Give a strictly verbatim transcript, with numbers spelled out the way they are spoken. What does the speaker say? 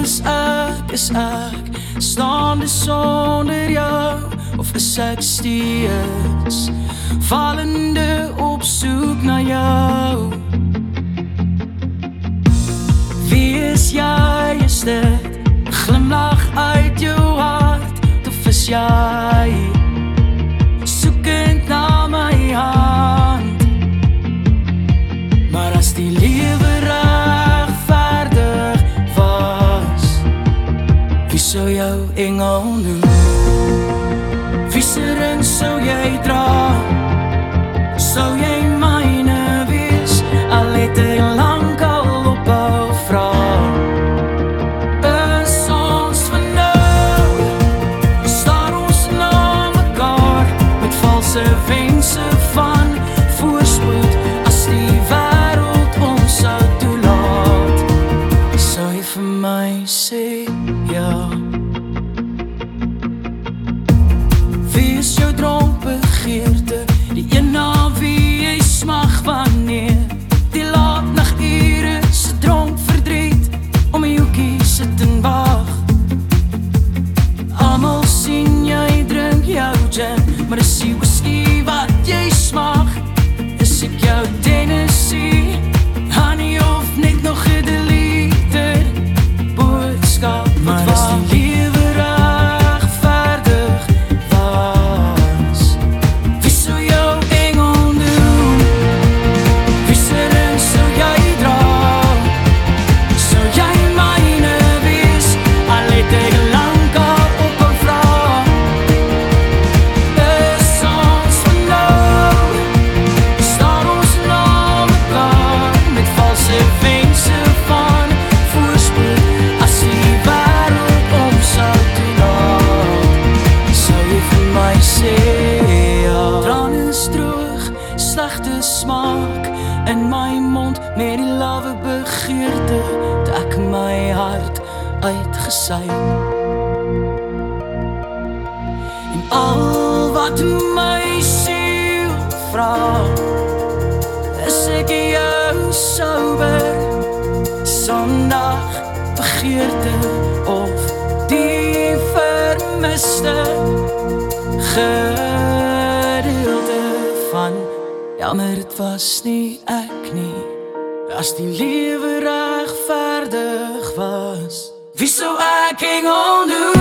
is ek, is ek staande sonder jou, of is ek steeds vallende op soek na jou? Wie is jy, is dit glimlach uit jou hart, of is jy soekend na my hand? Maar as die lewe regverdig was, wie sou jou engel noem? Wie se ring sou jy dra? Sou jy myne wees? Al het ek lang al ophou vra. Is ons van nou, staar ons na mekaar met valse wense van voorspoed. As die wêreld ons sou toelaat, sou jy vir my sê ja? Wie is jou droombegeerte, die een na wie jy smag wanneer die laatnagure se dronk verdriet om my hoekie sit en wag? Almal sien jy drink jou gin, maar is die whisky wat jy smag? Is ek jou Tennessee honey of net nog gedelete boodskap? Maar as die lewe regverdig was, wie sou jou engel noem? Wie se ring sou jy dra? Sou jy myne wees? Al het ek lang al ophou vra. Is ons van nou, staar ons na mekaar met valse wense van voorspoed. As die wêreld ons sou toelaat, sou jy vir my sê ja? Trane is droog, slegte smaak in my mond, met die lawe begeerte het ek my hart uitgesuig. En al wat my siel vra, is ek jou sober Sondag begeerte, of die vermiste gedeelte van jammer, het was nie ek nie. As die lewe regverdig was, wie sou ek engel noem?